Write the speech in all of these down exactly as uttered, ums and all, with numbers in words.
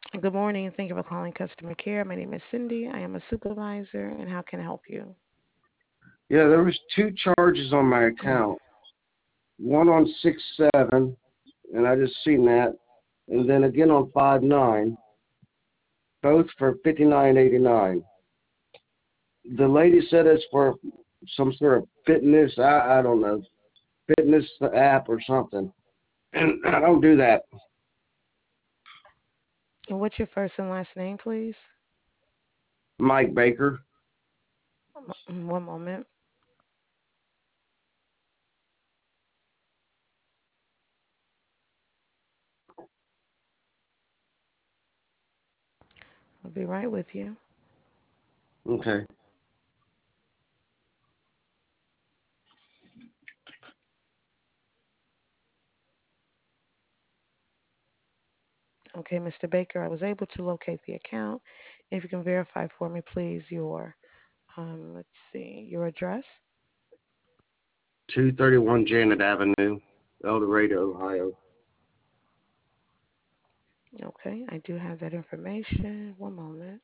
Good morning, and thank you for calling customer care. My name is Cindy. I am a supervisor, and how can I help you? Yeah, there was two charges on my account. One on six seven, and I just seen that, and then again on five nine, both for fifty nine eighty nine. The lady said it's for some sort of fitness. I I don't know, fitness app or something, and I don't do that. And what's your first and last name, please? Mike Baker. Mm, One moment. I'll be right with you. Okay. Okay, mister Baker, I was able to locate the account. If you can verify for me, please, your um, let's see, your address. Two thirty one Janet Avenue, El Dorado, Ohio. Okay, I do have that information. One moment.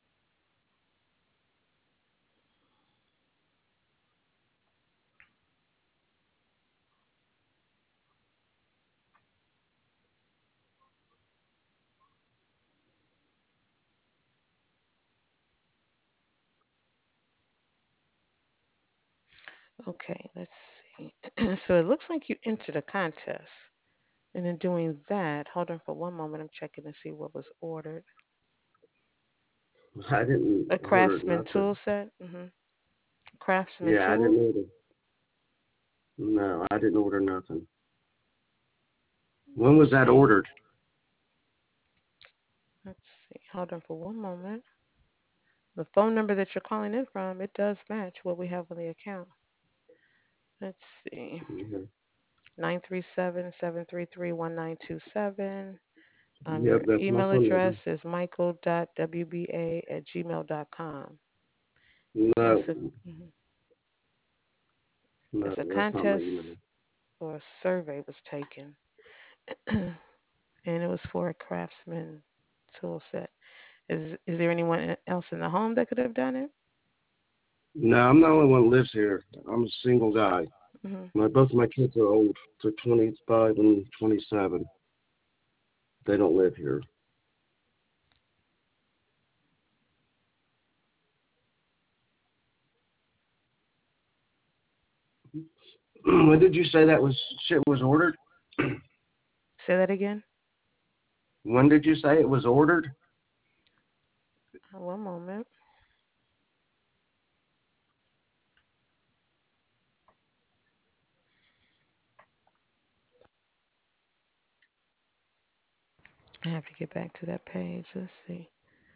Okay, let's see. So it looks like you entered a contest. And in doing that, hold on for one moment. I'm checking to see what was ordered. I didn't A order Craftsman nothing. tool set. hmm Craftsman Yeah, I tool. didn't order. No, I didn't order nothing. When was that Okay. ordered? Let's see. Hold on for one moment. The phone number that you're calling in from, it does match what we have on the account. Let's see. Yeah. nine three seven, seven three three, one nine two seven. Um, Yep, your that's my email phone address number. is michael.wba at gmail dot com. And No, it's a, mhm. no, it's a that's not my contest email. or a survey was taken. And it was for a craftsman tool set. Is is there anyone else in the home that could have done it? No, I'm the only one that lives here. I'm a single guy. hmm My both of my kids are old. They're twenty-five and twenty-seven. They don't live here. When did you say that was shit was ordered? Say that again. When did you say it was ordered? Uh, One moment. I have to get back to that page. Let's see.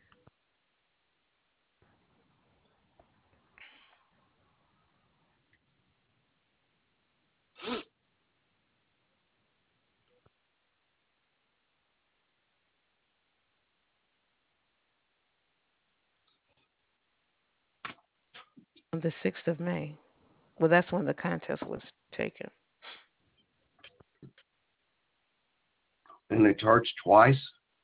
On the sixth of May. Well, that's when the contest was taken. And they charged twice?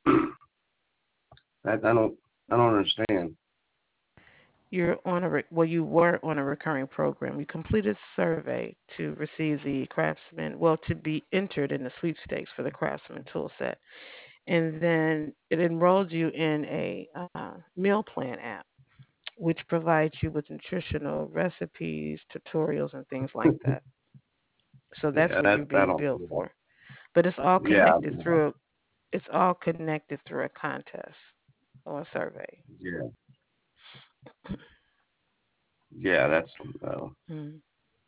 That I don't I don't understand. You're on a re- well, you were on a recurring program. You completed a survey to receive the Craftsman, well, to be entered in the sweepstakes for the Craftsman tool set, and then it enrolled you in a uh, meal plan app, which provides you with nutritional recipes, tutorials, and things like that. So that's Yeah, what that you're I being don't billed do that. for. But it's all Yeah, connected through it's all connected through a contest or a survey. yeah, yeah. That's uh, Mm.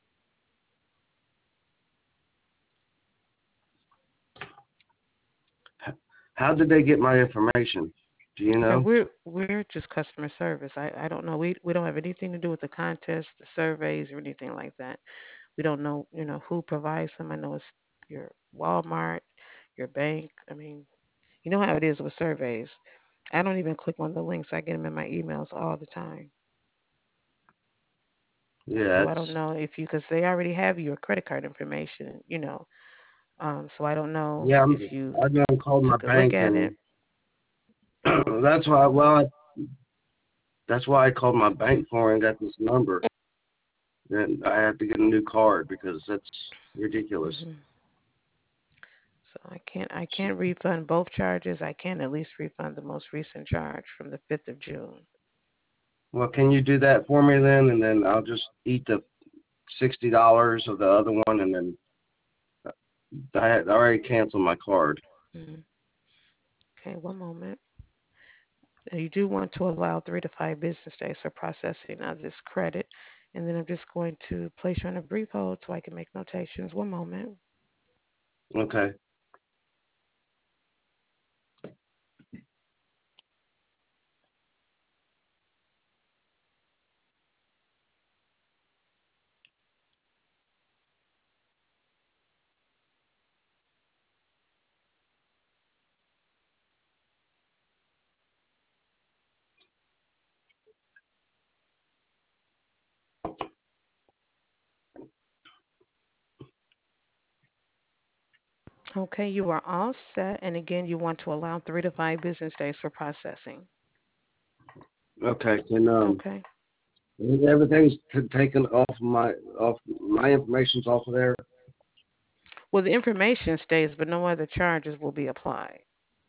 how did they get my information? Do you And know? we're we're just customer service. I, I don't know. We we don't have anything to do with the contest, the surveys, or anything like that. We don't know, you know, who provides them. I know it's your Walmart, your bank. I mean, you know how it is with surveys. I don't even click on the links. I get them in my emails all the time. Yeah, So I it's don't know if you, because they already have your credit card information, you know. Um, so I don't know yeah. I'm, if you I done called my took a look bank at it. and That's why. Well, I, that's why I called my bank for and got this number. Then I have to get a new card because that's ridiculous. Hmm. So I can't I can't refund both charges. I can at least refund the most recent charge from the fifth of June. Well, can you do that for me then, and then I'll just eat the sixty dollars of the other one, and then I had already canceled my card. Hmm. Okay, one moment. You do want to allow three to five business days for processing of this credit. And then I'm just going to place you on a brief hold so I can make notations. One moment. Okay. Okay, you are all set. And again, you want to allow three to five business days for processing. Okay. Can um Okay. everything's t- taken off my off my information's off of there? Well, the information stays, but no other charges will be applied.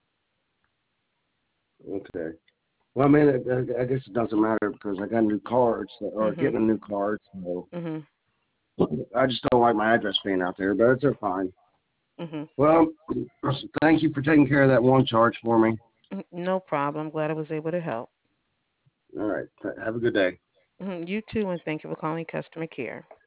Okay. Well, I mean, I, I guess it doesn't matter because I got new cards or Mhm. getting a new card. So Mhm. I just don't like my address being out there, but it's fine. Mhm. Well, thank you for taking care of that one charge for me. Mm, no problem. Glad I was able to help. All right. Have a good day. Mhm. You too, and thank you for calling customer care.